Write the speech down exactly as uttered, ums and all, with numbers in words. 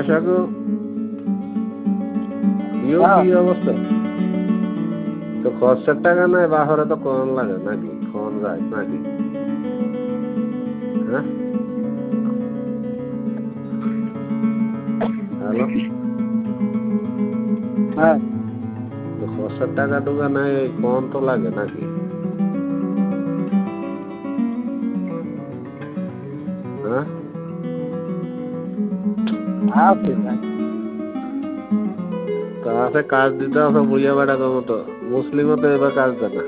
আশা গো ইও কি অবস্থা তো খরচের টাকা নাই বাহরে তো কম লাগে নাকি কম যায় নাকি হ্যাঁ হ্যালো হ্যাঁ তো খরচের টাকা টুকা নাই কম তো লাগে নাকি হ্যাঁ আছে ভাই তা আছে কাজ দিতে আছে বুঝে বেড়ানোর মতো মুসলিমও তো এবার কাজ দেয় না